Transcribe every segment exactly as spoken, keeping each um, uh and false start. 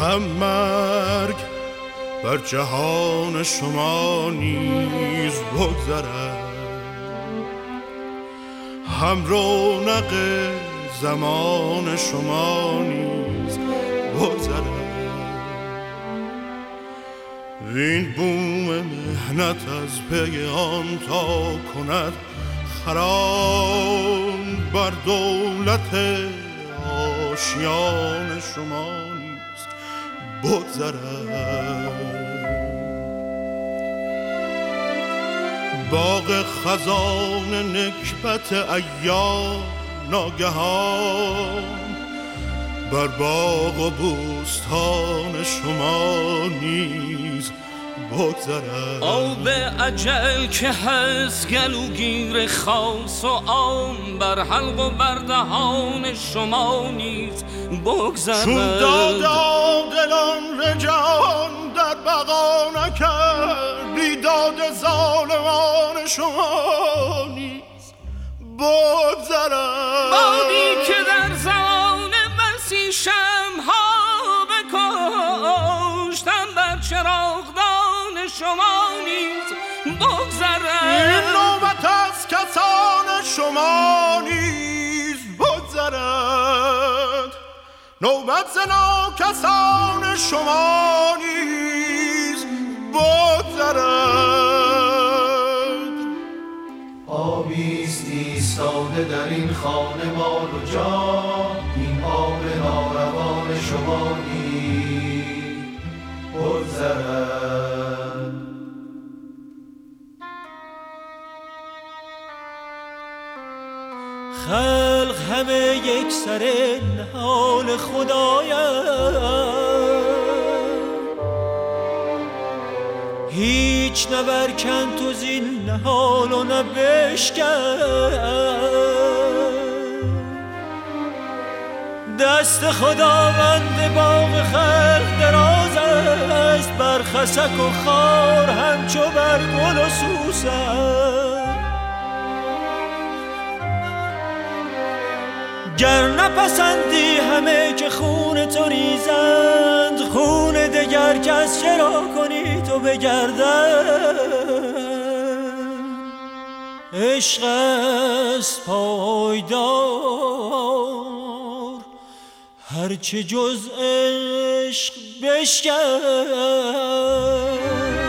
هم مرگ بر جهان شما نیز بگذرد، هم رونق زمان شما نیز بگذرد. این بوم مهنت از پی آن تا کند خرام، بر دولت آشیان شما نیز بگذرد. باغ خزان نکبت ایام ناگهان، بر باغ و بوستان شما نیز بگذرد. آب اجل که هست گلوگیر خاص و عام، بر حلق و بر دهان شما نیز بگذرد. چون داد عادلان رجان در بقا نکرد، بیداد ظالمان شما نیز بگذرد. بادی که در زمان بسی شمها بکشتم، بر چراغدان شما نیز بگذرد. این نوبت از کسان شما نیز بگذرد، نوبت ز ناکسان شما نیز بگذرد. آبیست ایستاده در این خانه مال و جان، این آب ناروان شما نیز بگذرد. خلق همه یک سر حال خدایند، هیچ نبرکن تو زین حال و نبشکن. دست خداوند باغ خلق دراز است، بر خسک و خار همچو بر گل و سوسن. گر نپسندی همه که خون تو ریزند، خون دگر کس چرا کنی تو بگردن. عشق است پایدار هرچه جز عشق بشکن.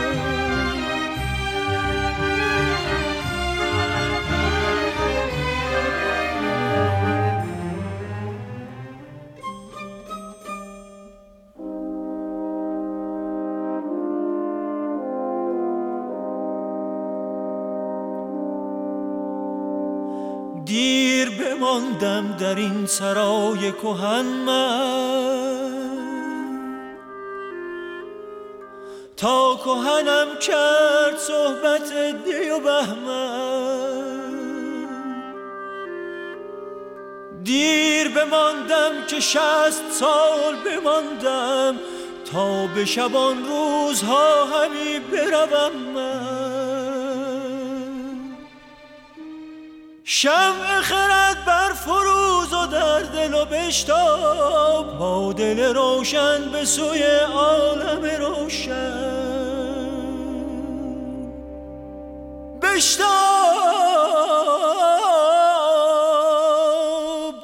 دیر بماندم در این سرای کهن من، تا کهنم کرد صحبت دی و بهمن. دیر بماندم که شصت سال بماندم، تا به شبان روزها همی بروم من. شمع خرد بر فروز و در دل و بشتاب، با دل روشن به سوی عالم روشن بشتاب.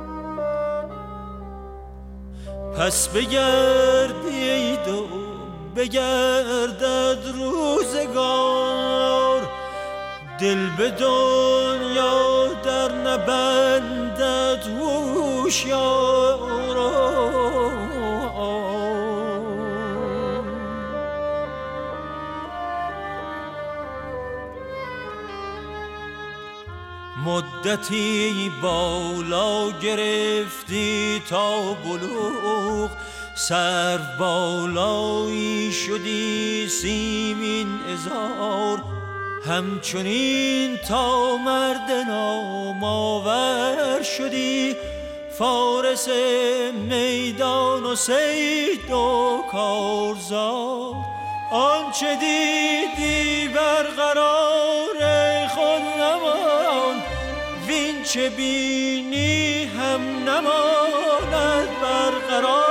پس بگردید و بگردد روزگار، دل به دنیا در نبندد هوشیاران. مدتی بالا گرفتی تا بلوغ، سر بالایی شدی سیمین ازار، همچنین تا مرد نامآور شدی، فارس میدان و صید و کارزار. آنچه دیدی برقرار خود نمان، وین چه بینی هم نماند برقرار.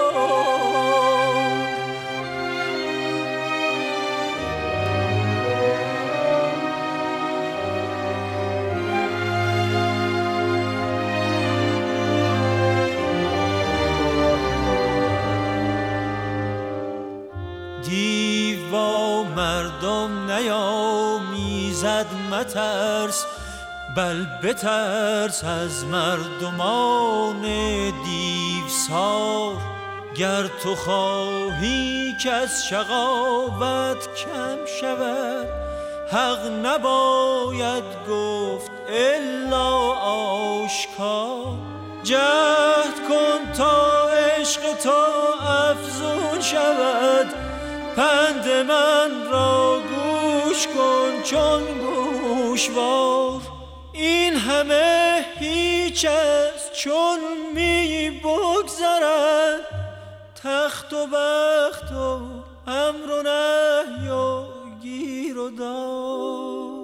دیو با مردم نیامیزد مترس، بل بترس از مردمان دیوسار. گر تو خواهی که از شقاوت کم شود، حق نباید گفت الا آشکار. جهد کن تا عشق تو افزون شود، پند من را گوش کن چون گوشوار. این همه هیچ است چون می بگذرد، تخت و بخت و امر و نهی و گیر و دار.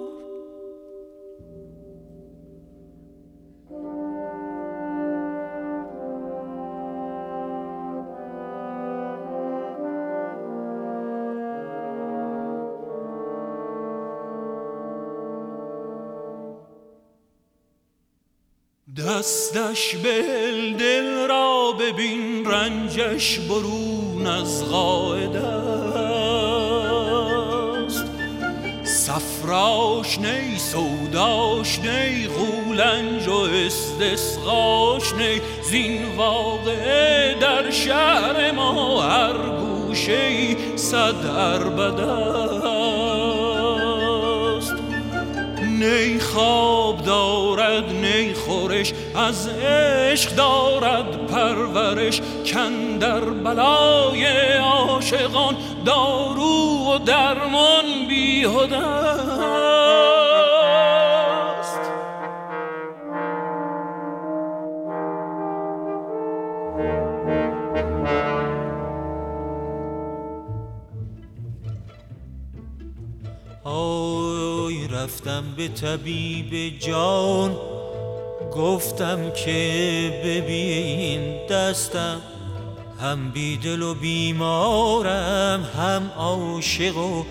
دستش بهل، دل را ببین رنجش برون از قاعده است. صفراش نی سوداش نی، غولنج و استسقاش نی. زین واقعه در شهر ما هر گوشه‌ای صد عربده است. نی خواب دارد نی خورش، از عشق دارد پرورش. کاندر بلای عاشقان دارو و درمان بیهوده است. آی رفتم به طبیب جان، گفتم که ببین دستم، هم بیدل و بیمارم هم عاشق و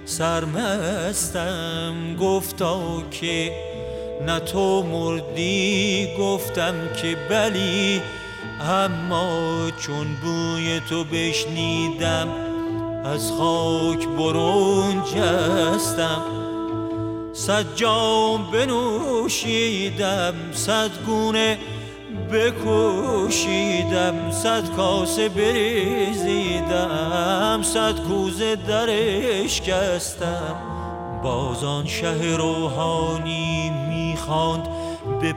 سرمستم. گفتا که نه تو مردی، گفتم که بلی، اما چون بوی تو بشنیدم از خاک برون جستم. صد جام بنوشیدم، صد گونه بکوشیدم، صد کاسه بریزیدم، صد کوزه درش کستم. باز آن شه روحانی میخواند به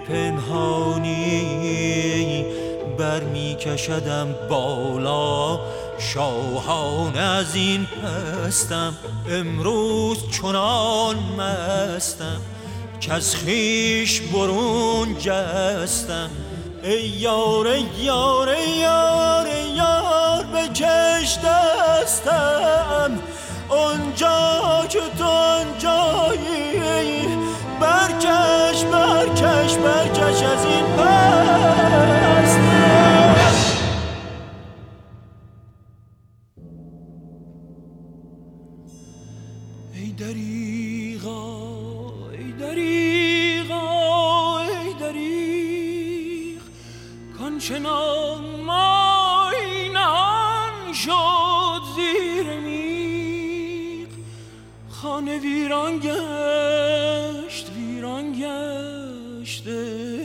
پنهانی، بر میکشدم بالا شاهان از این پستم. امروز چنان مستم که از خویش برون جستم. ای یار ای یار ای یار ای یار بکش دستم، اونجا که تو اونجایی، برکش برکش برکش از این پستم. ای دریغا ای دریغا ای دریغ، کانچنان مای نهان شد زیر می خانه ویران گشت ویران گشته